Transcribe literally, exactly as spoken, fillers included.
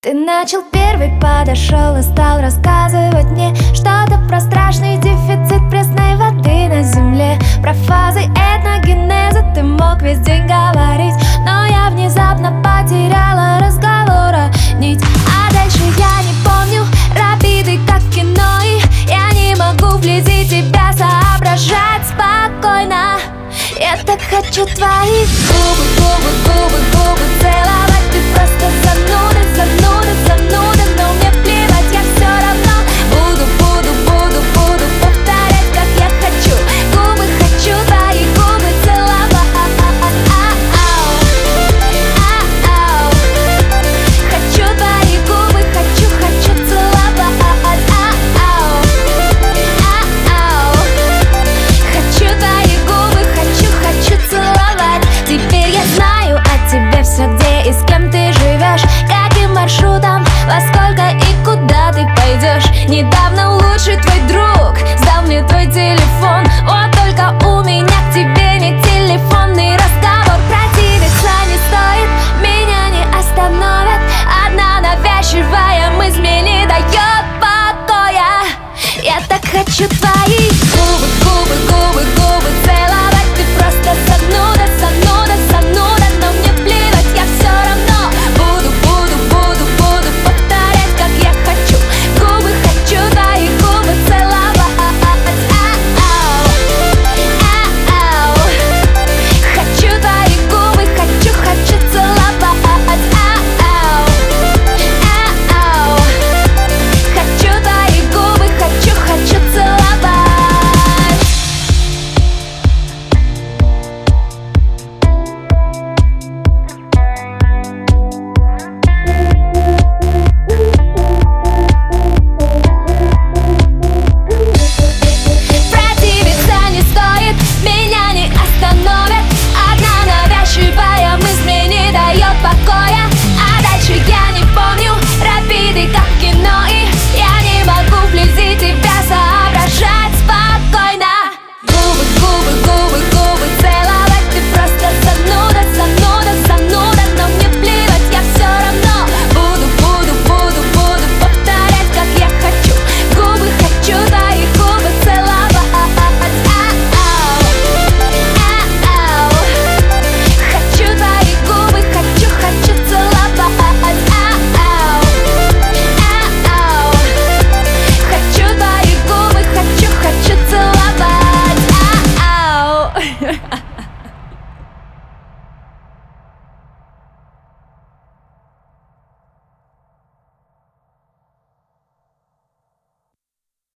Ты начал первый, подошел и стал рассказывать мне что-то про страшный дефицит пресной воды на земле. Про фазы этногенеза ты мог весь день говорить, но я внезапно потеряла разговора нить. А дальше я не помню, рапиды как кино, и я не могу вблизи тебя соображать спокойно. Я так хочу твои губы.